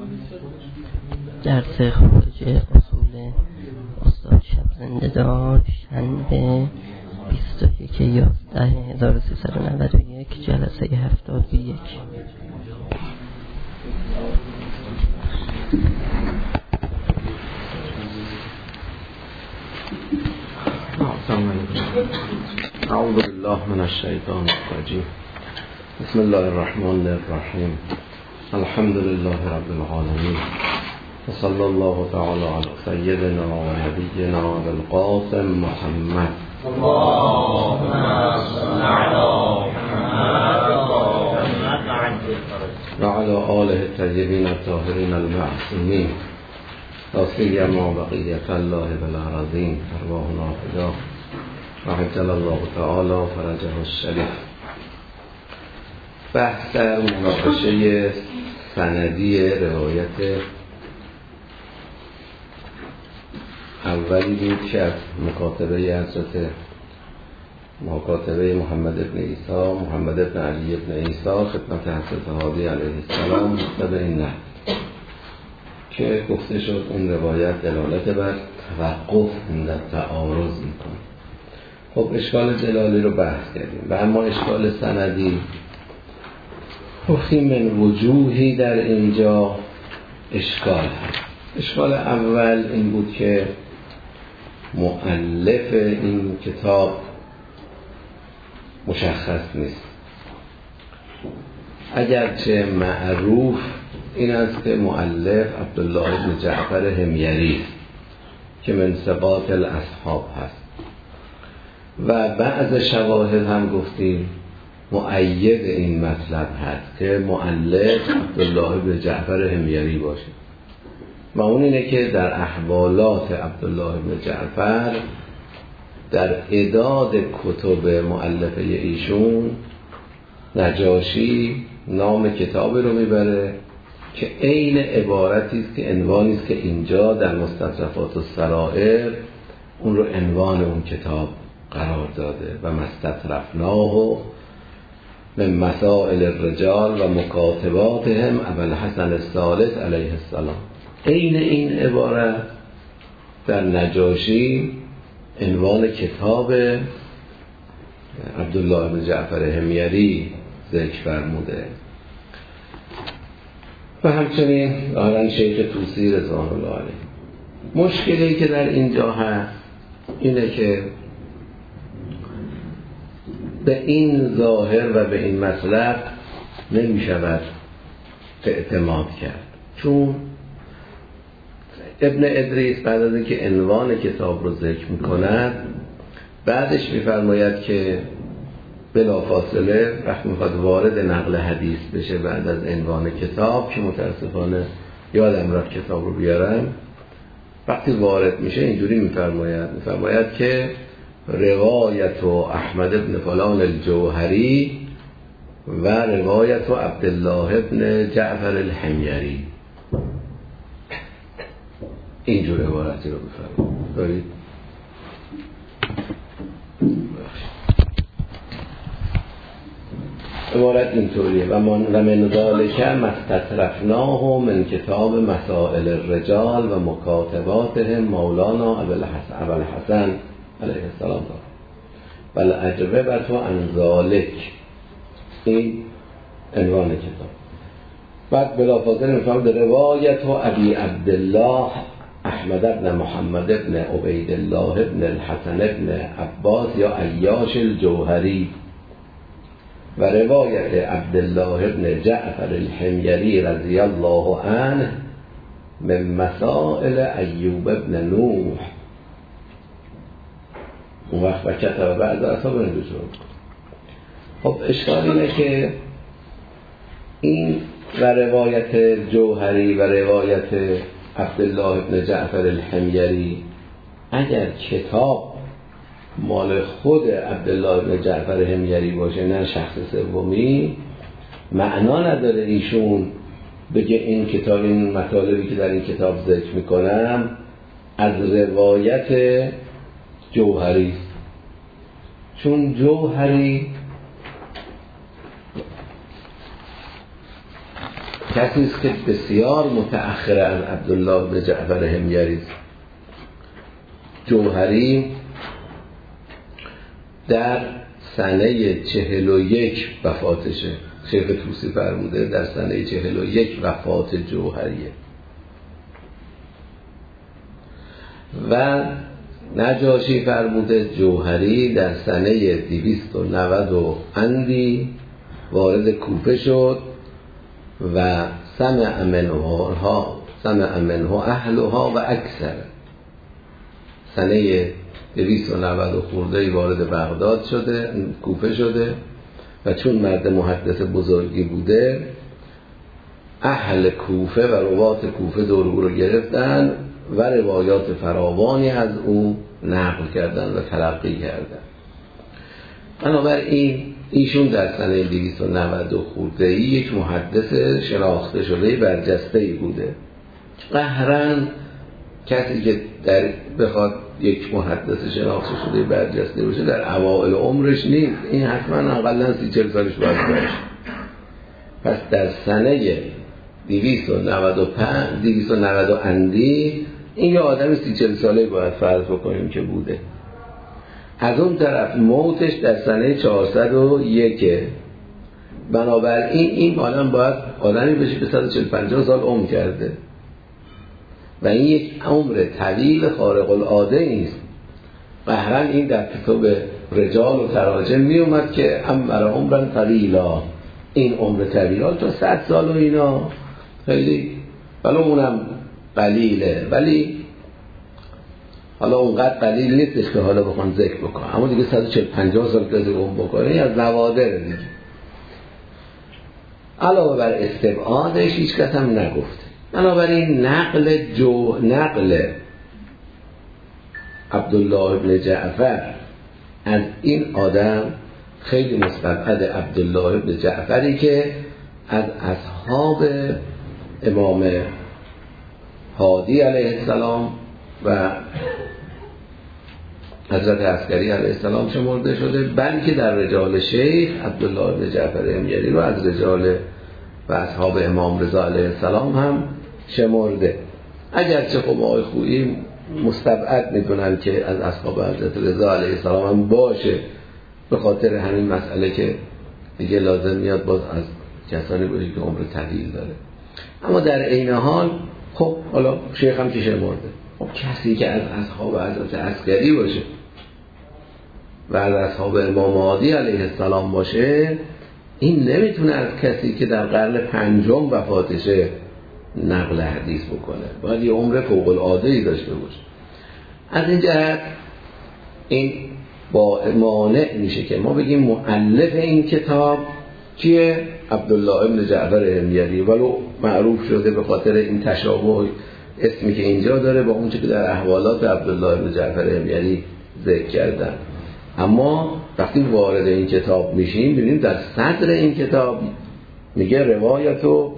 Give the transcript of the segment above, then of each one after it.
درس خروج اصول استاد شب زنده داشت شنبه 21/11/1391 جلسه 71. اعوذ بالله من الشیطان الرجیم. بسم الله الرحمن الرحیم. الحمد لله رب العالمین و صلی الله تعالی علی سیدنا و نبینا القاسم محمد اللهم صل علی محمد و علی آله الطیبین الطاهرین المعصومین لا سیما بقیة الله بالارضین ارواحنا فدا و عجل الله تعالی فرجه الشریف. بحث در مناقشه سندی روایت اولی بود که از مکاتبه محمد ابن عیسی، محمد ابن علی ابن عیسی خدمت حضرت هادی علیه السلام مقتضی این نه که گفته شد اون روایت دلالت بر توقف در تعارض میکنه. خب اشکال دلالی رو بحث کردیم و اما اشکال سندی خیلی من وجوهی در اینجا اشکال هست. اشکال اول این بود که مؤلف این کتاب مشخص نیست، اگرچه معروف این است که مؤلف عبدالله بن جعفر حمیری است که من ثقات الاصحاب هست و بعض شواهد هم گفتیم مؤید این مطلب هست که مؤلف عبدالله بن جعفر حمیری باشه و اون اینه که در احوالات عبدالله بن جعفر در اعداد کتب مؤلفه ایشون نجاشی نام کتابی رو میبره که عین عبارتی است که عنوانی است که اینجا در مستطرفات السرائر اون رو عنوان اون کتاب قرار داده و مستطرفناه من مسائل الرجال و مکاتباتهم ابوالحسن الثالث علیه السلام. عین این عبارت در نجاشی عنوان کتاب عبدالله بن جعفر حمیری ذکر فرموده و همچنین آران شیخ طوسی رضوان الله علیه. مشکلی که در اینجا هست اینه که به این ظاهر و به این مطلب نمی شود اعتماد کرد، چون ابن ادریس بعد از اینکه عنوان کتاب رو ذکر می‌کند بعدش می‌فرماید که بلافاصله وقتی می‌خواد وارد نقل حدیث بشه بعد از عنوان کتاب که متاسفانه یادم رفت کتاب رو بیارم، وقتی وارد میشه اینجوری می‌فرماید که روایت احمد ابن فلان الجوهری و روایت عبدالله ابن جعفر الحمیری، اینجور عبارتی رو بفرمایید. دارید؟ عبارت اینطوریه و من ذالک مستطرفناه من کتاب مسائل الرجال و مکاتباتهم مولانا ابوالحسن علیه السلام بل اجوبه تو عن ذالک، این عنوان کتاب. بعد بلافاصله میفرماید روایت ابی عبدالله احمد ابن محمد ابن عبید الله ابن الحسن ابن عباس یا عیاش الجوهری و روایت عبدالله ابن جعفر الحمیری رضی الله عنه من مسائل ایوب ابن نوح. اون وقت و کتب بعد اصحاب نجوم. خب اشکال اینه که این و روایت جوهری و روایت عبدالله ابن جعفر الحمیری اگر کتاب مال خود عبدالله ابن جعفر حمیری باشه نه شخص سومی، معنا نداره ایشون بگه این کتاب، این مطالبی که در این کتاب ذکر میکنم از روایت جوهری است، چون جوهری کسی است که بسیار متأخر از عبدالله بن جعفر حمیری است. جوهری در سنه 41 وفاتشه. شیخ طوسی فرموده در سنه 41 وفات جوهریه و نجاشی فرموده جوهری در سنه 290 اندی وارد کوفه شد و سمع منه اهلها و اکثر. سنه 290 خورده‌ای وارد بغداد شده، کوفه شده و چون مرد محدث بزرگی بوده اهل کوفه و روات کوفه دور او رو گرفتن و روایات فراوانی از او نقل کردن و تلقی کردن. بنابراین ایشون در سنه 290 خورده‌ای یک محدث شناخته شده برجسته‌ای بوده. قهرن کسی که بخواد یک محدث شناخته شده برجسته باشه در اوائل عمرش نیست، این حتما اقلا 30-40 سالش باید باشه. پس در سنه 290 اندی این یه آدم 30-40 ساله باید فرض بکنیم که بوده. از اون طرف موتش در سنه 401. بنابراین این آدم باید آدمی بشه که 140-150 سال عمر کرده و این یک عمر طویل خارق العاده نیست. قهرن این در کتاب رجال و تراجم می اومد که امر عمرن طویلا، این عمر طویلا تا 100 سال و اینا خیلی ولی اونم قلیله، ولی حالا اونقدر قلیل نیستش که حالا بخوان ذکر بکنم، اما دیگه 140-150 سال که عمر بکنه این از نوادر دیگه. علاوه بر استبعادش هیچ کس هم نگفته. بنابراین نقل عبدالله بن جعفر از این آدم خیلی مستبعد. عبدالله بن جعفری که از اصحاب امام هادی علیه السلام و حضرت عسکری علیه السلام شمرده شده، بلکه در رجال شیخ عبدالله بن جعفر حمیری رو از رجال و اصحاب امام رضا علیه السلام هم شمرده. اگرچه خب آقای خویی مستبعد میدونن که از اصحاب حضرت رضا علیه السلام هم باشه، به خاطر همین مسئله که دیگه لازم میاد باز از کسانی باشه که عمر طویل داره. اما در عین حال خب حالا شیخ هم که شمرده، خب کسی که از اصحاب حضرت عسکری باشه و از اصحاب امام هادی علیه السلام باشه، این نمیتونه از کسی که در قرن 5 وفاتشه نقل حدیث بکنه، باید یه عمر فوق العاده‌ای داشته باشه. از این جهت این با مانع میشه که ما بگیم مؤلف این کتاب کیه؟ عبدالله بن جعفر حمیری، ولو معروف شده به خاطر این تشابه اسمی که اینجا داره با اون چیزی که در احوالات عبدالله بن جعفر حمیری ذکر کردن. اما وقتی وارد این کتاب میشیم ببینیم در صدر این کتاب میگه روایت و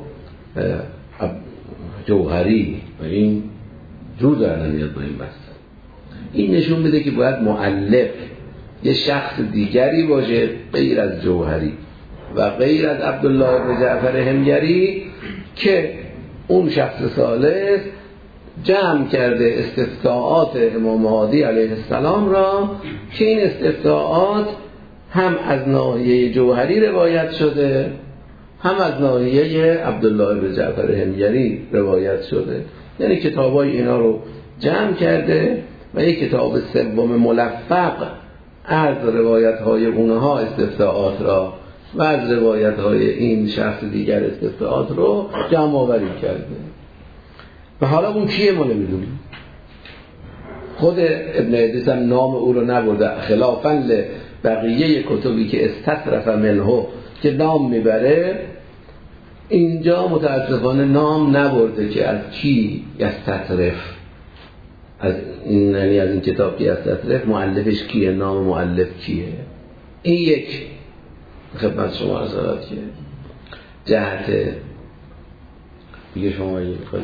جوهری و این جو در نمیاد با این بحث. این نشون میده که باید مؤلف یه شخص دیگری باشه غیر از جوهری و غیر از عبدالله بن جعفر حمیری که اون شخص ثالث جمع کرده استفتاءات امام هادی علیه السلام را که این استفتاءات هم از ناحیه جوهری روایت شده هم از ناحیه عبدالله بن جعفر حمیری روایت شده. یعنی کتابای اینا رو جمع کرده و یک کتاب سوم ملفق از روایت های اونها استفتاءات را و از روایت های این شخص دیگر استفتاءات رو جمع آوری کرده. و حالا اون کیه ما نمیدونیم. خود ابن ادریس هم نام او رو نبرده، خلافاً بقیه کتبی که استطرف منه که نام میبره، اینجا متاسفانه نام نبرده که از کی یستطرف، از این یعنی از این کتاب که یستطرف مؤلفش کیه، نام مؤلف کیه. این یک خدمت شما عرض که جهت دیگه شما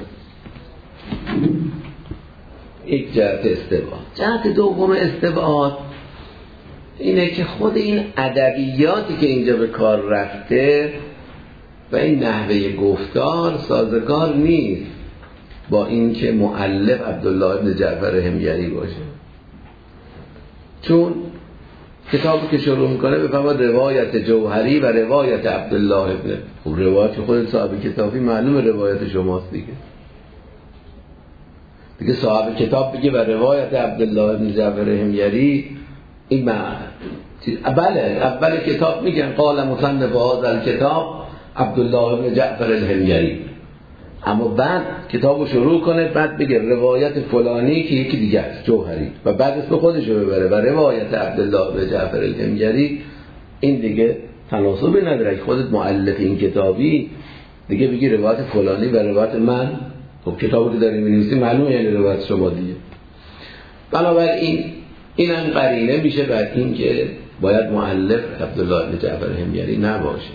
یک جهت استبعاد. جهت دوم استبعاد اینه که خود این ادبیاتی که اینجا به کار رفته و این نحوه گفتار سازگار نیست با این که مؤلف عبدالله بن جعفر حمگری باشه. چون کتابی که شروع میکنه بفرماد روایت جوهری و روایت عبدالله بن، خب روایت خود صاحب کتابی معلومه روایت شماست دیگه صاحب کتاب بگه و روایت عبدالله بن جعفر حمگری، این بله اول کتاب میگن قال مصنف هذا الکتاب عبدالله بن جعفر الحمگری، اما بعد کتابو شروع کنه بعد بگه روایت فلانی که یکی دیگه است جوهری و بعد اسم خودشو ببره و روایت عبدالله بن جعفر الحمگری، این دیگه تناسبی نداره. خودت مؤلف این کتابی دیگه بگی روایت فلانی و روایت من، خب کتابی که داری می‌نویسی معلومه یعنی روایت شما دیگه. بنابراین این هم قرینه میشه بر این که باید مؤلف عبدالله بن جعفر حمگری نباشه.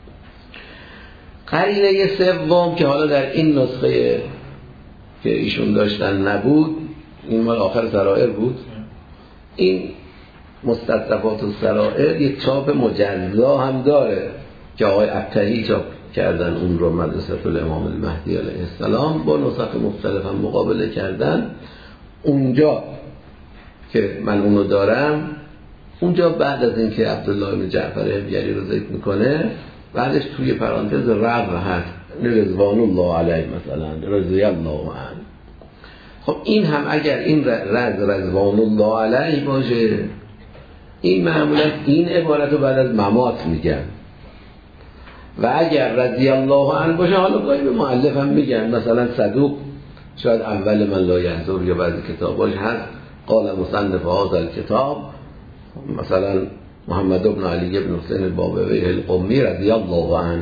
قرینه سوم که حالا در این نسخه که ایشون داشتن نبود، این مال آخر سرائر بود، این مستطرفات السرائر یک چاپ مجزا هم داره که آقای ابطحی چاپ کردن، اون رو مدرسه الامام المهدی علیه السلام با نسخ مختلف هم مقابله کردن. اونجا که من اونو دارم، اونجا بعد از اینکه عبدالله بن جعفر حمگری رو ذکر میکنه بعدش توی پرانتز رض هست رضوان الله علیه، مثلا رضی الله عنه. خب این هم اگر این رضوان الله علیه باشه، این معمولا این عبارت رو بعد از ممات میگن، و اگر رضی الله عنه باشه حالا گاهی به مؤلف هم میگن، مثلا صدوق شاید اول من لا یحضر یا بعضی کتاباش هست قال مصنف هذا الکتاب مثلا محمد بن علی بن حسین البابوی القمی رضی الله عنه.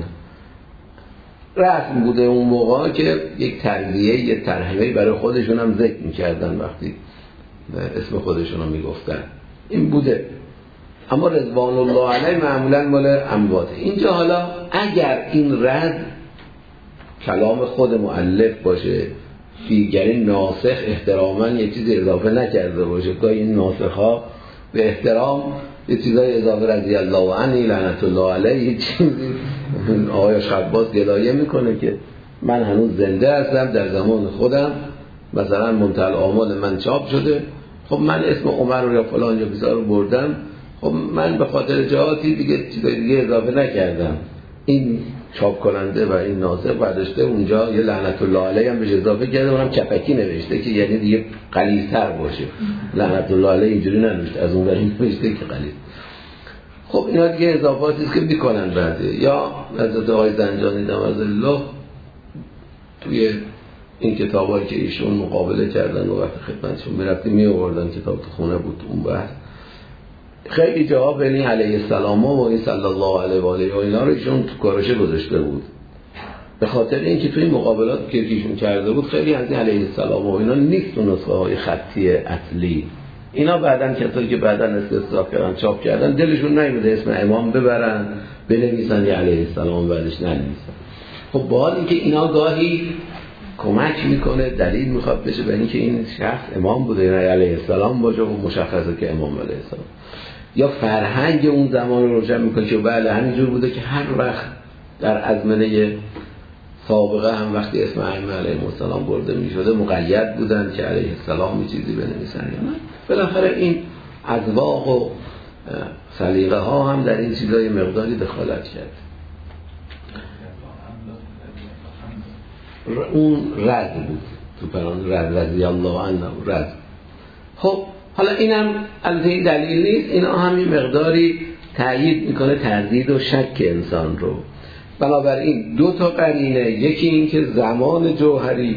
رسم بوده اون موقع که یک تربیه یک ترحمه برای خودشون هم ذکر میکردن وقتی اسم خودشون رو میگفتن، این بوده. اما رضوان الله علیه معمولا مال امواته. اینجا حالا اگر این رد کلام خود مؤلف باشه، دیگری ناسخ احتراما یه چیزی اضافه نکرده باشه، گاهی این ناسخ ها به احترام یه چیزای اضافه رضی الله عنه لعنت الله علیه یه چیزی آقای خباس گلایه میکنه که من هنوز زنده هستم، در زمان خودم مثلا منتهی الاعمال من چاپ شده، خب من اسم عمر رو یا فلان یا بیزار رو بردم، خب من به خاطر جهاتی دیگه چیزای دیگه اضافه نکردم. این چاپ کننده و این ناسخ برداشته اونجا یه لعنت الله علیه هم بهش اضافه کرده، اونم چپکی نوشته که یعنی دیگه غلیظ‌تر باشه. لعنت الله علیه اینجوری ننوشته، از اون ور نوشته که غلیظ. خب اینا دیگه اضافاتی است که میکنن بعده. یا حضرت آقای زنجانی نوز الله توی این کتابایی که ایشون مقابله کردن و وقت خدمتشون میرفتیم میآوردن، کتاب تو خونه بود اون بحث، خیلی جاها بین علیه السلام و این صلی الله علیه و آله و اینا رو ایشون تو کارشه گذاشته بود، به خاطر اینکه توی مقابلات که ایشون کرده بود خیلی از این علیه السلام و اینا نیست اون نسخه های خطی اصلی. اینا بعدن کسایی که بعدن استصحاب کردن چاپ کردن دلشون نمیده اسم امام ببرن بنویسن یا علیه السلام بعدش ننویسن. خب با اینکه اینا گاهی کمک میکنه، دلیل میخواد بشه به اینکه این شخص امام بوده یا علیه السلام باشه و مشخصه که امام علیه السلام، یا فرهنگ اون زمان رو روشن میکنه که بله همینجور بوده که هر وقت در ازمنه سابقه هم وقتی اسم ائمه علیهم السلام برده میشده مقید بودن که علیه السلام یه چیزی بنویسن یا نه. بالاخره این اذواق و سلیقه ها هم در این چیزای مقداری دخالت کرد. اون رد بود تو پران رد رضی الله عنه رد. خب حالا اینم البته این دلیل نیست، اینا هم یه مقداری تأیید میکنه تردید و شک انسان رو. بنابراین دو تا قرینه، یکی این که زمان جوهری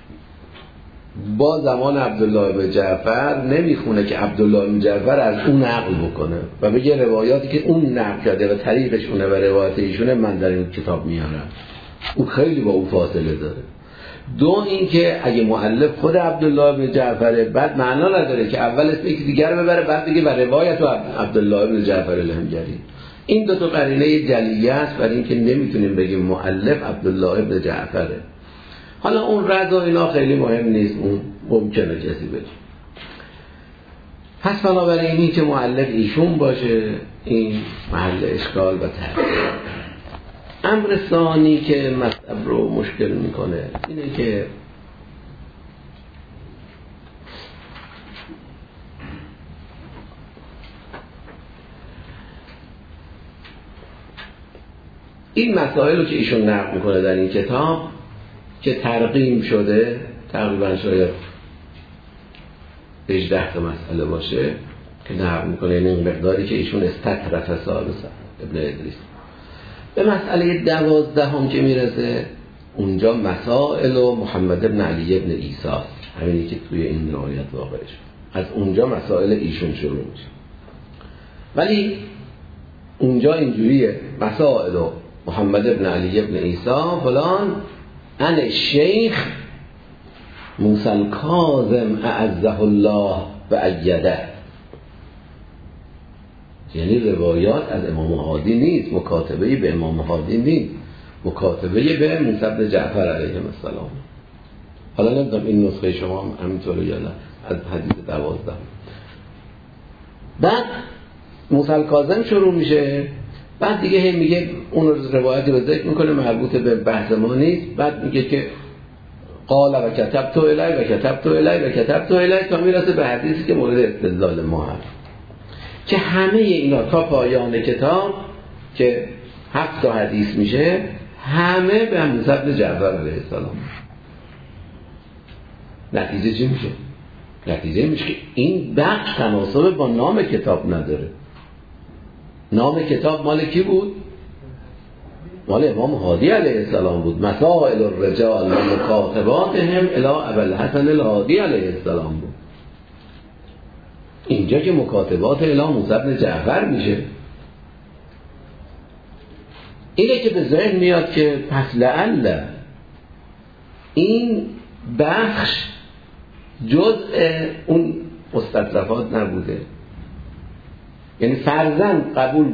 با زمان عبدالله بن جعفر نمیخونه که عبدالله بن جعفر از اون نقل بکنه و بگه روایاتی که اون نقل کرده و طریقشونه و روایت ایشونه من در این کتاب میارم، اون خیلی با اون فاصله داره. دو این که اگه مؤلف خود عبدالله بن جعفر بعد معنا نداره که اول اسم یکی دیگر ببره بعد بگه و روایت عبدالله بن جعفر الحمگری. این دو تا قرینه جلیه است برای اینکه نمیتونیم بگیم مؤلف عبدالله بن جعفره. حالا اون رد و اینا خیلی مهم نیست، اون ممکنه کسی بگه. پس بنابراین این که مؤلف ایشون باشه این محل اشکال و تردید. امر ثانی که مطلب رو مشکل میکنه اینه که این مسائل رو که ایشون نقل میکنه در این کتاب که ترقیم شده، تقریبا شاید 18 تا مسئله باشه که نقل میکنه، این مقداری که ایشون استطرف ثالثا ابن ادریس. به مسئله 12 که میرسه اونجا مسائل و محمد ابن علی ابن عیسی، همینی که توی این روایت واقع شد، از اونجا مسائل ایشون شروع میشه. ولی اونجا اینجوریه مسائل و محمد ابن علی ابن عیسی فلان ان الشیخ موسی الکاظم اعزه الله و ایده، یعنی روایات از امام هادی نیست، مکاتبه به امام هادی نیست، مکاتبه به موسی بن جعفر علیه السلام. حالا نمیدونم این نسخه شما هم همینطوره یا نه، از حدیث 12. بعد موسی الکاظم شروع میشه، بعد دیگه هم میگه اون روایتی رو ذکر میکنه مربوط به بحث ما نیست، بعد میگه که قال و کتبت الی و کتبت الی و کتبت الی تا میرسه به حدیثی که مورد استدلال ما هست، که همه اینا تا پایان کتاب که 7 تا حدیث میشه همه به موسی بن جعفر علیه السلام. نتیجه چی میشه؟ نتیجه میشه که این بخش تناسب با نام کتاب نداره. نام کتاب مال کی بود؟ مال امام هادی علیه السلام بود. مسائل الرجال و مکاتباتهم الی ابوالحسن الهادی علیه السلام بود. اینجا که مکاتبات الی موسی بن جعفر میشه، اینه که به ذهن میاد که پس لعل این بخش جزء اون مستطرفات نبوده. یعنی فرضاً قبول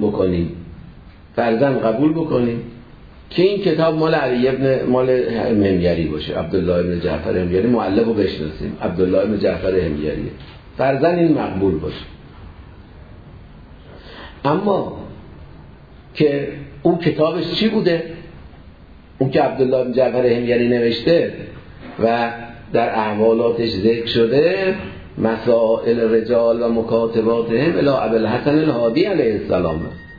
بکنیم که این کتاب مال علی ابن مال همگری باشه، عبدالله ابن جعفر همگری، مؤلف رو بشناسیم عبدالله ابن جعفر همگریه، فرضاً این مقبول باشه. اما که اون کتابش چی بوده؟ اون که عبدالله ابن جعفر همگری نوشته و در احوالاتش ذکر شده مسائل رجال و مکاتباتهم الی ابوالحسن الهادی علیه السلام،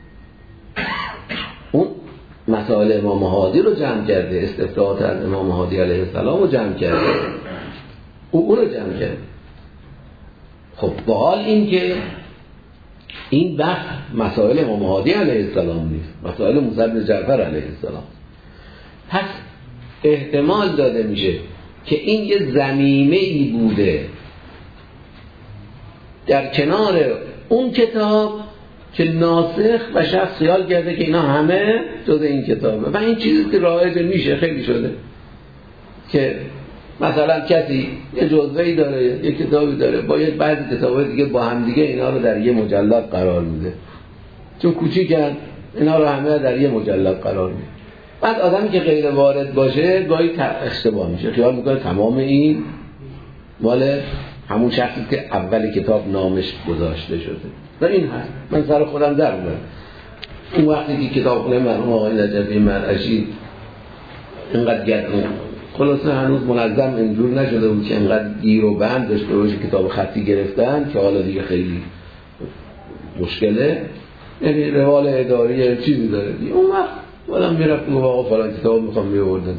اون مسائل امام هادی رو جمع کرده، استفتاحات از امام هادی علیه السلام رو جمع کرده، اون رو جمع کرده. خب با حال این که این بحث مسائل امام هادی علیه السلام نیست، مسائل موسی بن جعفر علیه السلام، پس احتمال داده میشه که این یه ضمیمه‌ای بوده در کنار اون کتاب که ناسخ و شخص خیال کرده که اینا همه جز این کتابه. و این چیزی که رایج میشه خیلی شده که مثلا کسی یه جزوه‌ای داره، یه کتابی داره، با یه بعضی کتابای دیگه با هم دیگه اینا رو در یه مجلد قرار میده، چون کوچیکن اینا رو همه در یه مجلد قرار میده. بعد آدمی که غیر وارد باشه گاهی اشتباه میشه، خیال میکنه تمام این مال همون شخصی که اول کتاب نامش گذاشته شده. و این هست، من سر خودم در اومد اون وقتی که کتاب خونه مرحوم آقای نجفی مرعشی اینقدر گردون خلاصه هنوز منظم اینجور نشده بود که اینقدر گیر و بند داشته باشه کتاب خطی گرفتن، که حالا دیگه خیلی مشکله، یعنی روال اداری چیزی داره دیگه. اون وقت بعدم میرفت میگه آقا فلان کتاب میخوام میآوردن.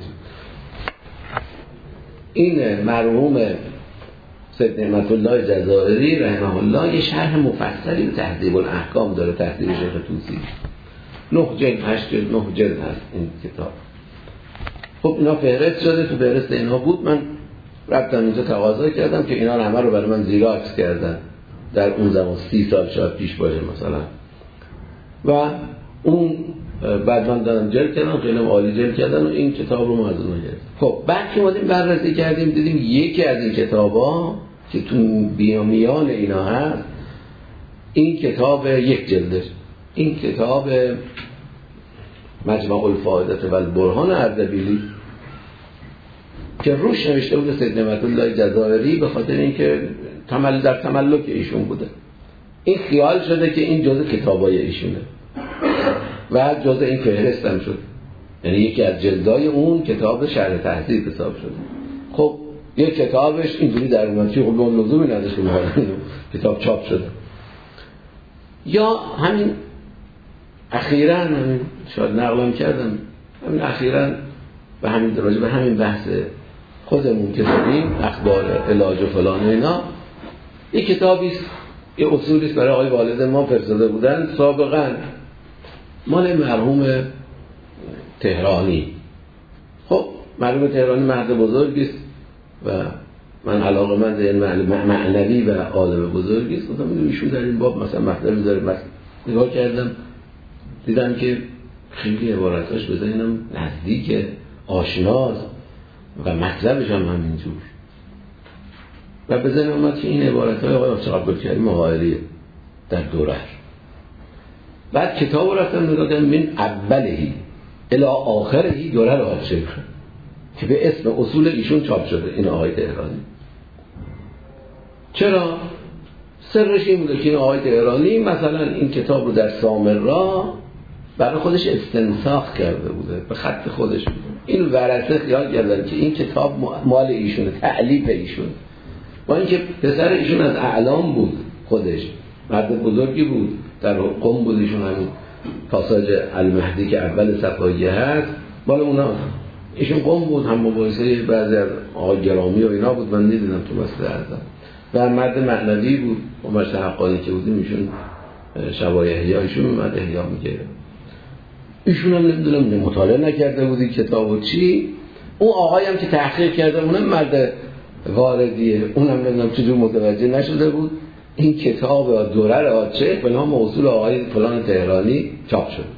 این مرحوم سید نعمت الله جزائری رحمه الله یه شرح مفصلی به تهذیب الاحکام داره، تهذیب شیخ طوسی، 9 جلد 8 جلد 9 جلد هست این کتاب. خب اینا فهرست شده، تو فهرست اینا بود، من رفتم اینجا تقاضا کردم که اینا رو همه رو برای من زیراکس کردن در اون زمان 30 سال شاید پیش باشه مثلا، و اون بعد من دادم جلد کردم، خیلی عالی جلد کردن و این کتاب رو ما از اونها گرفتیم. خب بعد که اومدیم بررسی کردیم دیدیم یکی از این کتابا که تو بیامیان اینا هست، این کتاب 1 جلدش، این کتاب مجمع الفائدة و البرهان اردبیلی که روش نوشته بود سید نعمت الله جزائری، به خاطر اینکه در تملک ایشون بوده، این خیال شده که این جزء کتابای ایشونه و جزء این فهرست هم شد. یعنی یکی از جلدای اون کتاب شرح تهذیب حساب شده. خب یک کتابش اینجوری در اومد که خب اون لزومی نداشت کتاب چاپ شده. یا همین اخیراً همین شاید نقلم کردم، همین اخیراً به همین راجع به همین بحث خودمون که داریم اخبار علاج و فلان و اینا، یک کتابی است، یه اصولی است برای آقای والد ما فرستاده بودن سابقاً، مال مرحوم تهرانی. خب مرحوم تهرانی مرد بزرگی است و من علاقه‌مند این معنوی و عالم بزرگی است. گفتم ایشون در این باب مثلا مطلبی داره، مثلا نگاه کردم دیدم که خیلی عبارتاش به ذهنم نزدیکه، آشناست و مطلبش هم همینجور و به ذهنم اومد که این عبارت‌های آقای عبدالکریم حائریه در دوره. بعد کتاب رو رفتم نگاه کردم، من اولهی الی آخرهی دوره آلشیخ که به اسم اصول ایشون چاپ شده، این آقای تهرانی. چرا؟ سرش این بوده که این آقای تهرانی مثلا این کتاب رو در سامرا برای خودش استنساخ کرده بوده، به خط خودش بوده. این ورثه خیال کردن که این کتاب مال ایشونه، تألیف ایشون، با اینکه پسر ایشون از اعلام بود، خودش مرد بزرگی بود، در قم بود ایشون. همین پاساژ المهدی که اول صفحه هست مال اونا، ایشون قم بود، هم مباحثه بعضی از آقای گرامی و اینا بود، من دیدم تو مسجد اعظم. و مرد معنوی بود، و مرد حقانی که بودیم ایشون شبای احیایشون اومد احیا می‌کرد. ایشون هم نمیدونم مطالعه نکرده بودی کتابو چی. اون آقایی هم که تحقیق کرده اونم مرد واردیه، اونم نمیدونم چجور متوجه نشده بود این کتاب دوره آچه به نام اصول آقای فلان تهرانی چاپ شد.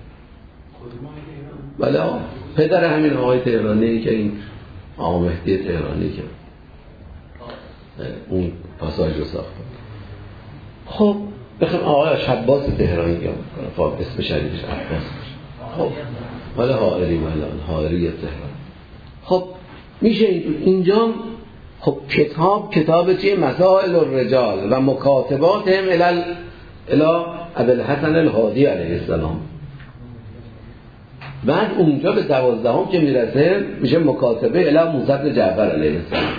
بله پدر همین آقای تهرانی که این آقا مهدی تهرانی که اون پاساژ رو ساخت. خب بخوام آقای عباس تهرانی کنم، اسم شریفش عباس. خب ولی حائری، حائری تهران. خب میشه اینجا خب کتاب چیه؟ مسائل الرجال و مکاتباتهم الی ابوالحسن الهادی علیه السلام. بعد اونجا به 12 که میرسه میشه مکاتبه الی موسی بن جعفر علیه السلام.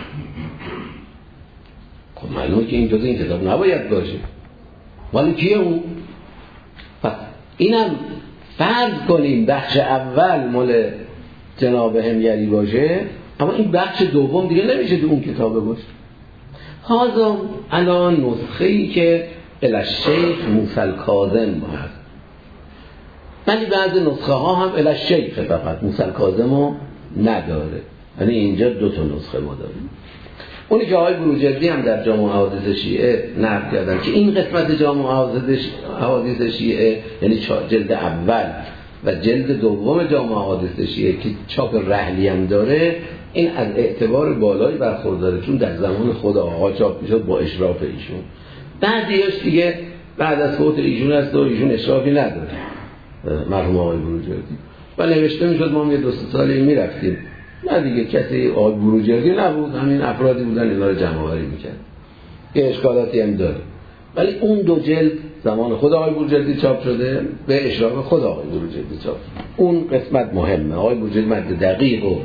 خب معلومه که این جزء این کتاب نباید باشه. ولی کیه اون؟ پس اینم فرض کنیم بخش اول مال جناب همیری باشه، اما این بخش دوم دیگه نمیشه تو اون کتابه باشه. حاضر الان نسخه‌ای که الشیخ موسی الکاظم هست، ولی بعض نسخه ها هم الشیخ فقط موسی الکاظم رو نداره. یعنی اینجا 2 نسخه ما داریم. اونی که آقای بروجردی هم در جامع احادیث شیعه نقل کردن که این قسمت جامع احادیث شیعه، یعنی جلد اول و جلد دوم جامع احادیث شیعه که چاپ رحلی هم داره، این از اعتبار بالایی برخورداره، چون در زمان خود آقا چاپ میشد با اشراف ایشون. بعدیش دیگه بعد از فوت ایشون هست و ایشون اشرافی نداره، مرحوم آقای بروجردی، و نوشته میشد ما 2 سالی میرفتیم، نه دیگه کسی آقای بروجردی نبود، همین افرادی بودن اینا رو جمع آوری میکرد. یه اشکالاتی هم داره، ولی اون 2 جلد زمان خود آقای بروجردی چاپ شده به اشراف خود آقای بروجردی چاپ شده. اون قسمت مهمه. آقای بروجردی مرد دقیق و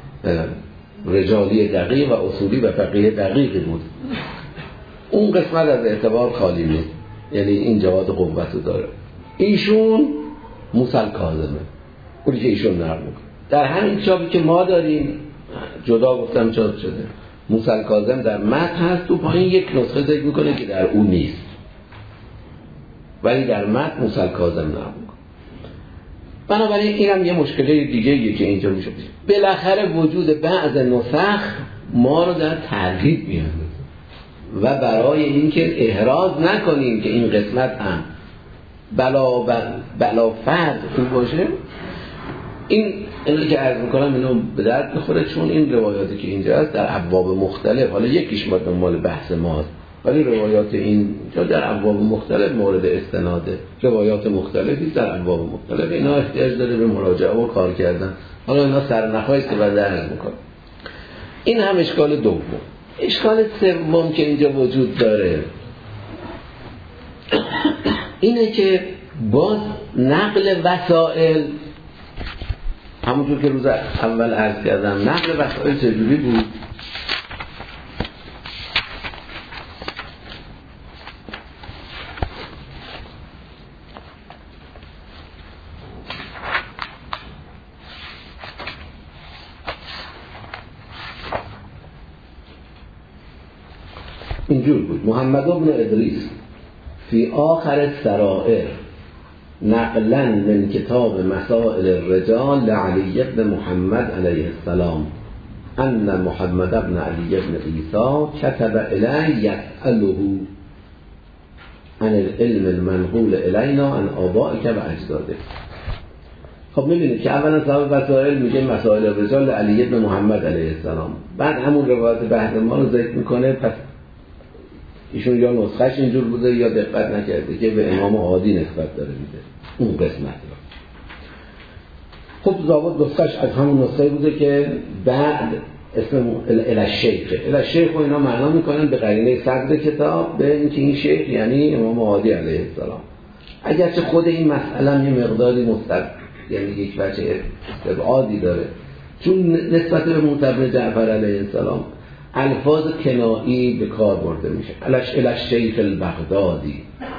رجالی دقیق و اصولی و فقیه دقیقی بود. اون قسمت از اعتبار خالی نیست، یعنی این جواد قوت رو داره. ایشون موسی الکاظمه، اونی که ایشون نقل میکنه. در همین چاپی که ما داریم جدا گفتم چاپ شده، موسی الکاظم در متن هست، تو پایین یک نسخه ذکر میکنه که در اون نیست، ولی در متن موسی الکاظم نقل میکنه. بنابراین اینم یه مشکل دیگه‌ایه که اینجا میشه. بالاخره وجود بعض نسخ ما رو در تردید میاندازه و برای اینکه احراز نکنیم که این قسمت هم بلا فرد خوب باشه، اینو که عرض میکنم اینو به درد میخوره، چون این روایاتی که اینجا هست در ابواب مختلف، حالا یکیش مال بحث ماست، ولی روایات این جا در ابواب مختلف مورد استناده، روایات مختلفی در ابواب مختلف، اینا احتیاج داره به مراجعه و کار کردن. حالا اینا سرنخایی که بعد عرض میکنم. این هم اشکال دوم. اشکال سوم که اینجا وجود داره اینه که باز نقل وسائل همونطور که روز اول عرض کردم نقل وسائل چجوری بود؟ اینجور بود: محمد بن ادریس فی آخر السرائر نقلا من کتاب مسائل الرجال لعلی بن محمد علیه السلام ان محمد بن علی بن عیسی كتب الی یسأله عن العلم المنقول الینا عن آبائک و اجدادک. خب می‌بینید که اولا صاحب وسائل میگه مسائل الرجال لعلی بن محمد علیه السلام، بعد همون روایت بحر ما رو ذکر میکنه. پس ایشون یا نسخش اینجور بوده یا دقت نکرده که به امام هادی نسبت داره میده اون قسمت رو. خب ضابط نسخش از همون نسخه بوده که بعد اسم الشیخ و اینا معنا میکنن به قرینه صدر کتاب به اینکه این شیخ یعنی امام هادی علیه السلام. اگرچه خود این مسئله یه مقداری یعنی یک بچه استبعادی داره، چون نسبت به موسی بن جعفر علیه السلام الفاظ کنایی به کار برده میشه. الشیخ البغدادی،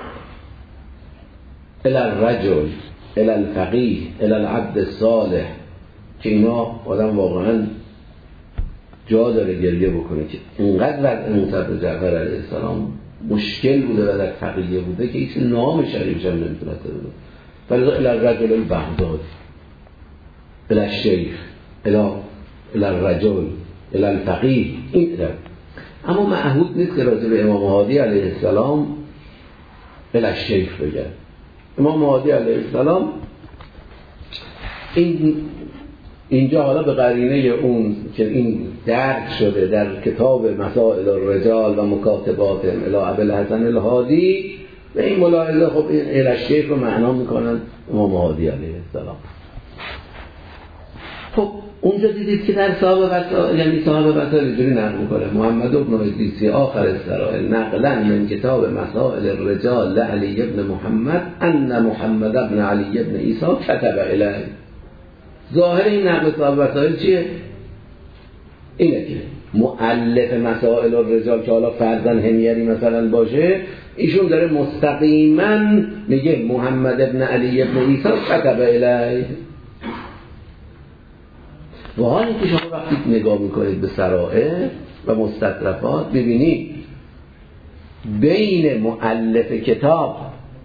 الرجل، الفقیه، العبد الصالح، که اینا آدم واقعا جا داره گریه بکنه که اینقدر وضع موسی بن جعفر علیه السلام مشکل بوده و در تقیه بوده که هیچ نام شریفش هم نمیتونه بده. ولی الرجل البغدادی، الشیخ، الرجل، الفقیه، این اما معهود نیست که راجع به امام هادی علیه السلام الشیخ بگه. امام هادی علیه السلام اینجا حالا به قرینه اون که این درک شده در کتاب مسائل الرجال و مکاتباتهم الی ابوالحسن الهادی، به این ملاحظه خب این الشیخ رو معنا میکنن امام هادی علیه السلام. خب اونجا دیدید که در صاحب وسائل، یعنی صاحب وسائل اینجوری نقل میکنه: محمد بن ادریس آخر السرائر نقلا من کتاب مسائل الرجال لعلی بن محمد ان محمد بن علی بن عیسی كتب الیه. ظاهر این نقل صاحب وسائل چیه؟ اینه که مؤلف مسائل الرجال که حالا فرضاً همیری مثلا باشه، ایشون داره مستقیما میگه محمد بن علی بن عیسی كتب الیه. و حالی که شما وقتی نگاه میکنید به سرائر و مستطرفات ببینید بین مؤلف کتاب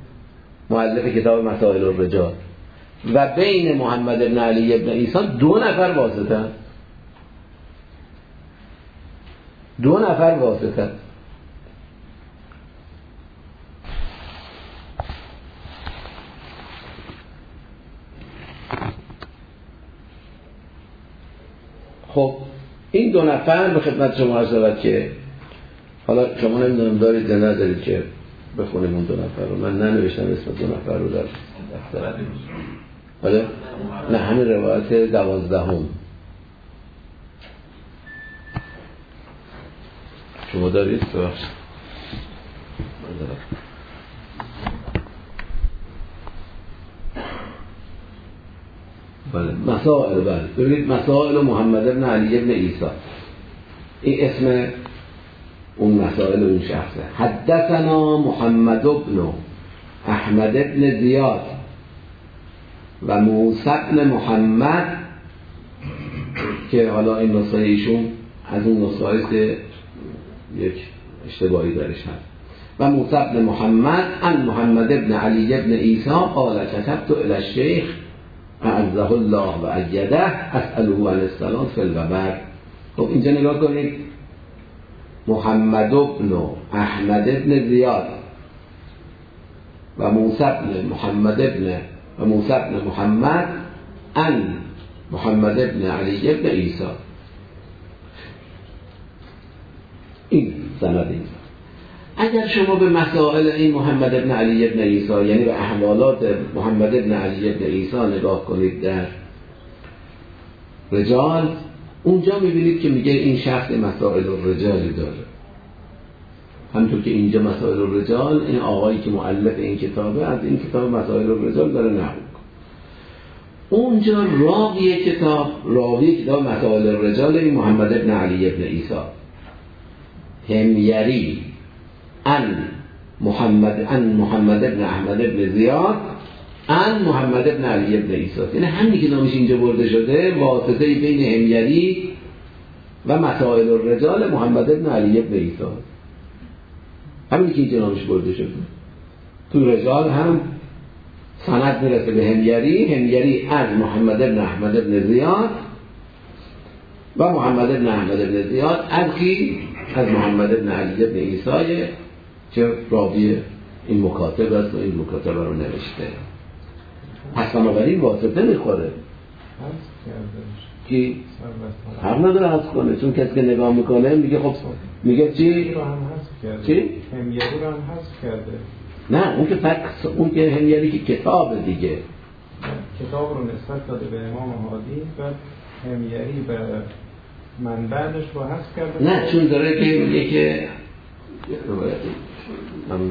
مسائل الرجال و بین محمد بن علی بن عیسی 2 نفر واسطه. خب این 2 نفر به خدمت شما عرض شود که حالا شما نمیدونم دارید یا ندارید که بخونیم اون 2 نفر رو. من ننوشتم اسم 2 نفر رو در دفتر. حالا نه همین روایت 12 شما دارید ببخشید. بله مسائل، بله ببینید مسائل محمد بن علی بن عیسی، این اسم اون مسائل اون شخصه. حدثنا محمد بن احمد بن زیاد و موسی بن محمد، که حالا این نسخه ایشون از اون نسخه که یک اشتباهی درش هست. و موسی بن محمد ان محمد بن علی بن عیسی قال كتبت الى الشیخ اعزه الله و ایده اسأله عن السلام فی الوبر. خب اینجا نگاه کنید: محمد بن احمد بن زیاد و موسی بن محمد ان محمد بن علی بن عیسی. این سند این. اگر شما به مسائل این محمد بن علی بن عیسی، یعنی به احوالات محمد بن علی بن عیسی نگاه کنید در رجال، اونجا میبینید که میگه این شخص مسائل الرجال داره. همونطور که اینجا مسائل الرجال، این آقایی که مؤلف این کتابه از این کتاب مسائل الرجال داره نقل. اونجا راوی کتاب مسائل الرجال این محمد ابن علی ابن عیسی، حمیری ان محمد ابن احمد ابن زیاد ان محمد ابن علی ابن عیسی. یعنی همین که نامش اینجا برده شده واسطه بین حمیری و مسائل الرجال محمد ابن علی ابن عیسی، همین که اینجا نامش برده شده. تو رجال هم سند میرسه به حمیری از محمد ابن احمد ابن زیاد و محمد ابن احمد ابن زیاد از کی؟ از محمد ابن علی ابن عیسی که راوی این مکاتب است و این مکاتب رو نوشته. پس بنابراین واسطه میخوره کی؟ حق نداره حذف کنه، چون کسی که نگاه میکنه میگه خب میگه چی؟ حمیری رو هم حذف کرده. نه اون که حمیری که کتاب دیگه، کتاب رو نسبت داده به امام هادی و حمیری به منبعش رو حذف کرده. نه چون داره که میگه که ممنون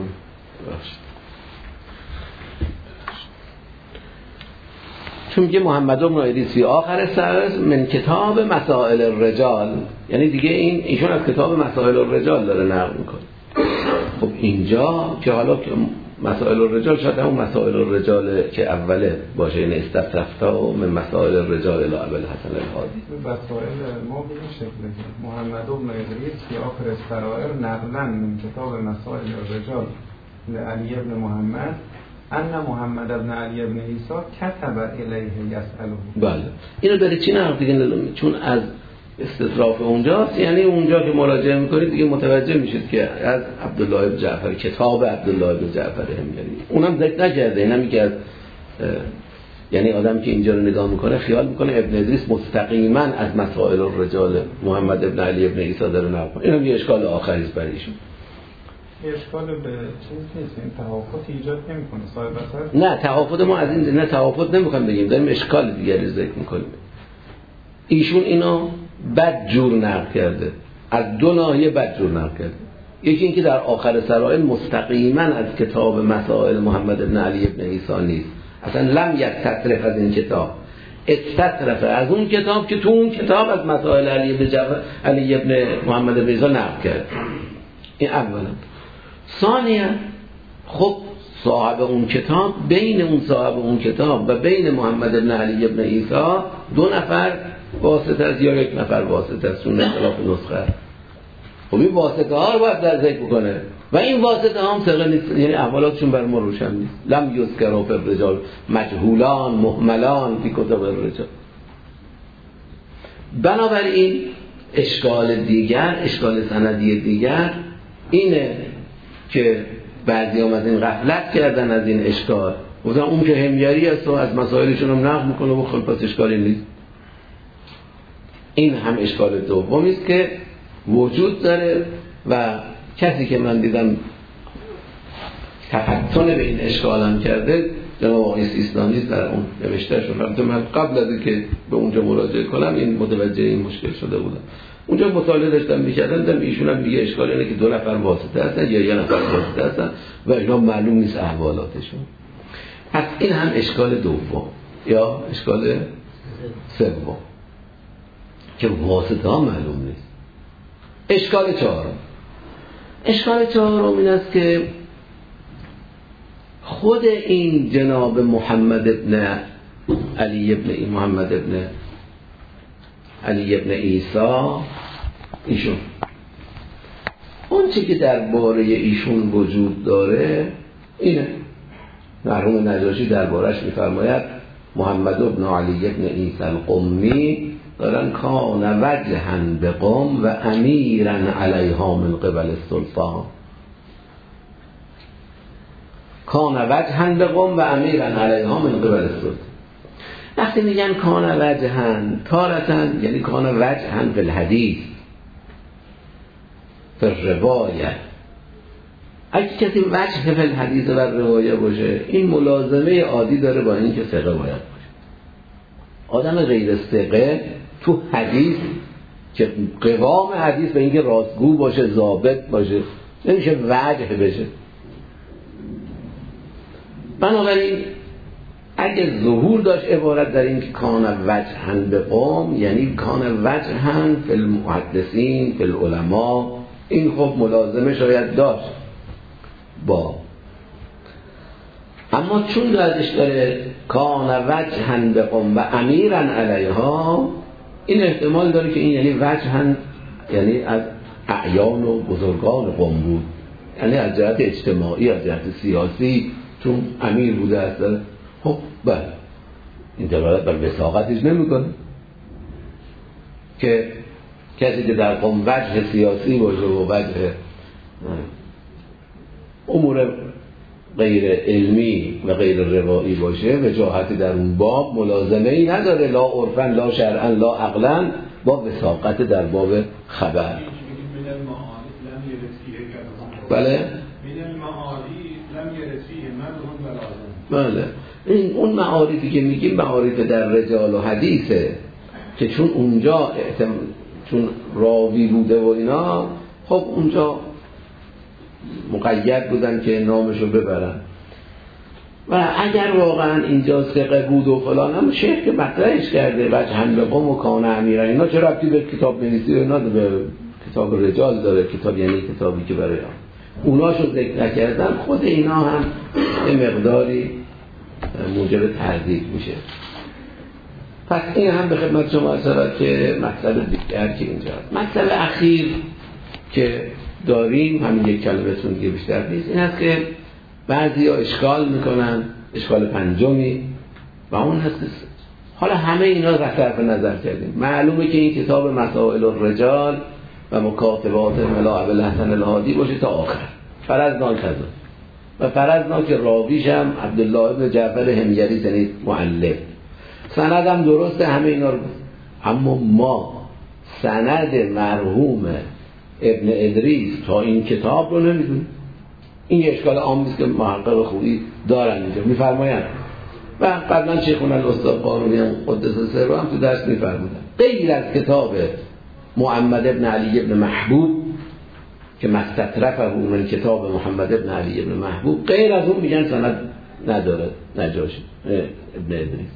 چون میگه محمد بن ادریس آخر سرس من کتاب مسائل الرجال، یعنی دیگه ایشون از کتاب مسائل الرجال داره نقل میکنه. خب اینجا که حالا که مسائل الرجال شاید همون مسائل الرجال که اوله باشه، یعنی استفرفتا و من مسائل الرجال الی ابوالحسن الهادی. مسائل ما به این شکله محمد بن ادریس فی آخر السرائر نقلا من کتاب مسائل الرجال لعلی ابن محمد ان محمد ابن علی ابن عیسی کتب الیه یسأله. بله اینو داره چی نقل دیگه، چون از استطراف اونجاست، یعنی اونجا که مراجعه میکنید دیگه متوجه میشید که از عبدالله بن جعفر، کتاب عبدالله بن جعفر حمیری، اونم ذکر نکرده. اینم که از یعنی آدم که اینجا رو نگاه میکنه خیال میکنه ابن ادریس مستقیما از مسائل الرجال محمد ابن علی ابن عیسی داره نقل میکنه. اینم یه اشکال آخری است برای ایشون. اشکال به چیز نیست، این تهافت ایجاد نمیکنه صاحب اثر. نه تهافت ما از این نه تهافت نمیخوام بگیم، داریم اشکال دیگری ذکر میکنیم. ایشون اینو بد جور نقل کرده، از دو ناحیه بد جور نقل کرده. یکی اینکه در آخر سرائر مستقیما از کتاب مسائل محمد ابن علی ابن عیسی نیست، اصلا لم یستطرف از این کتاب، استطرف از اون کتاب که تو اون کتاب از مسائل علی ابن محمد ابن عیسی نقل کرد. این اولا. ثانیا خب صاحب اون کتاب، بین اون صاحب اون کتاب و بین محمد ابن علی ابن عیسی 2 نفر واسطه است یا 1 نفر واسطه است، چون اختلاف نسخه. خب این واسطه ها رو باید در ذکر بکنه و این واسطه ها هم ثقه نیست، یعنی احوالاتشون بر ما روشن نیست. لم یذکر فی الرجال مجهولان مهملان فی کتب الرجال. بنابراین اشکال دیگر، اشکال سندی دیگر اینه که بعضی هم از این غفلت کردن از این اشکال، گفتن اون که حمیری است و از مسائلشون هم نقل میکنه و خب پس اشکالی نیست. این هم اشکال دومی است که وجود داره و کسی که من دیدم تفتن به این اشکال هم کرده جناب آقای سیستانی در اون نوشتهشون. البته من قبل از اینکه به اونجا مراجعه کنم این متوجه این مشکل شده بودم. اونجا مطالعه داشتم می‌کردم، دیدم ایشون هم میگه اشکال اینه که 2 نفر واسطه هستن یا 1 نفر واسطه هستن و اینا معلوم نیست احوالاتشون. پس این هم اشکال دوم یا اشکال سوم که واسطه ها معلوم نیست. اشکال چهارم این است که خود این جناب محمد ابن علی ابن عیسی ایشون اون چی که درباره ایشون وجود داره اینه. مرحوم نجاشی دربارش میفرماید محمد ابن علی ابن عیسی القمی دارن کان وجها بقم و امیرا علیها من قبل السلطان. کان وجها بقم و امیرا علیها من قبل السلطان. وقتی میگن کان وجها تارتا یعنی کان وجها فی الحدیث فی الروایه. اگه کسی وجه فی الحدیث و روایه باشه این ملازمه عادی داره با این که ثقه باید باشه. آدم غیر ثقه تو حدیث که قوام حدیث به اینکه راستگو باشه ضابط باشه نمیشه وجه بشه. بنابراین اگه ظهور داشت عبارت در این که کان وجهن به قوم، یعنی کان وجهن فی المحدثین فی العلماء، این خب ملازمه شاید داشت با، اما چون ازش داره کان وجهن به قوم و امیرن علیها، این احتمال داره که این یعنی وجهن یعنی از اعیان و بزرگان قوم بود، یعنی از جهت اجتماعی، از جهت سیاسی، چون امیر بوده است. خب بله، این دلالت بر وثاقتش نمیکنه که کسی که در قوم وجه سیاسی باشه و وجه امور غیر علمی و غیر روایی باشه، وجاهتی در اون باب ملازمه ای نداره، لا عرفن لا شرعن لا عقلن، با وثاقت در باب خبر. بله بله، این اون معارفی که میگیم معارف در رجال و حدیثه که چون اونجا چون راوی بوده و اینا، خب اونجا مقید بودن که نامشو ببرن. و اگر واقعا اینجا ثقه بود و فلان، هم شیخ که مطرحش کرده وجهن به قوم و کان امیرن، اینا چرا ربطی به کتاب نویسی و اینا به کتاب رجال داره؟ کتاب یعنی کتابی که برای اوناشو ذکر نکردن، خود اینا هم به مقداری موجب تردید میشه. پس این هم به خدمت شما ارسالت که مطلب دیگر که اینجاست. مطلب اخیر که داریم همین یک کلمتون دیگه بیشتر نیست، این هست که بعضی ها اشکال میکنن، اشکال پنجمی، و اون هست حالا همه اینا رو صرف نظر کردیم. معلومه که این کتاب مسائل الرجال و مکاتبات ملا ابوالحسن الهادی باشه تا آخر، فرضنا کذا، و فرضنا که راویش هم عبدالله ابن جعفر حمگری، یعنی معلم، سندم درسته، همه اینا رو. اما ما سند مرحوم ابن ادریس تا این کتاب رو نمیدونیم. این اشکال عامیه که محقق خوبی دارن اینجا میفرمایند، و قبلا شیخون الاستاد قانونی هم قدس سره هم تو درس میفرمودن، غیر از کتاب محمد ابن علی ابن محبوب که مستطرفه من کتاب محمد ابن علی ابن محبوب، غیر از اون میگن سند نداره نجاشی ابن ادریس.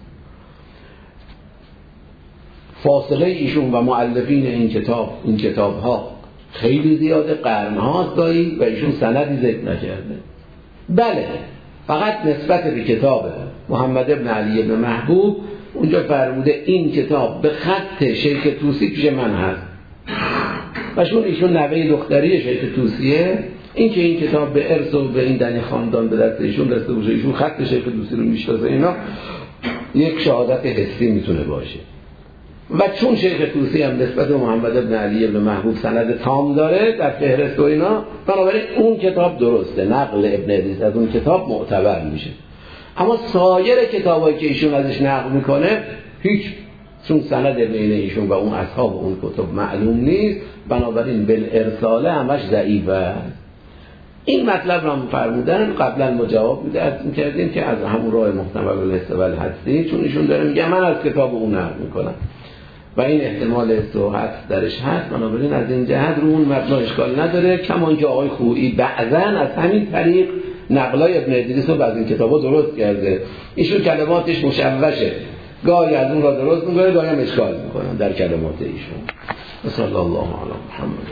فاصله ایشون و مؤلفین این کتاب ها خیلی زیاده، قرن‌هاست دایی، و ایشون سندی ذکر نکرده. بله، فقط نسبت به کتاب محمد ابن علی ابن محبوب اونجا فرموده این کتاب به خط شیخ طوسی پیش من هست، و چون ایشون نوه دختری شیخ طوسیه، این که این کتاب به ارث و به این دنی خاندان به دست ایشون رسیده باشه، ایشون خط شیخ طوسی رو میشناسه، اینا یک شهادت حسی میتونه باشه. و چون شیخ طوسی هم نسبت به محمد ابن علی ابن محبوب سند تام داره در فهرست و اینا، بنابراین اون کتاب درسته، نقل ابن ادریس از اون کتاب معتبر میشه. اما سایر کتابایی که ایشون ازش نقل میکنه هیچ، چون سند بین ایشون و اون اصحاب اون کتب معلوم نیست، بنابراین بالارساله همش ضعیفه. این مطلب را فرمودن، قبلا ما جواب می‌دادیم که از همون راه محتمل الاحتمال هستی، چون ایشون داره میگه من از کتاب اون نقل میکنم و این احتمال صحت درش هست، بنابراین از این جهت رو اون مبنا اشکال نداره. کمان که آقای خویی بعضاً از همین طریق نقلای ابن ادریس رو از این کتابا درست کرده، ایشون کلماتش مشوشه، گاهی از اون را درست میکنه، گاهی هم اشکال میکنن در کلمات ایشون. صلی الله علی محمد.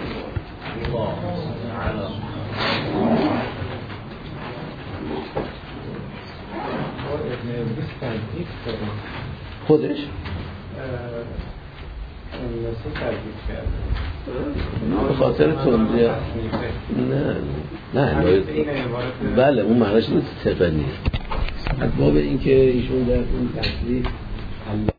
خودش به خاطر تندیه نه بله اون معنیش نیست، ثقه نیست. از باب این که ایشون در اون تصریح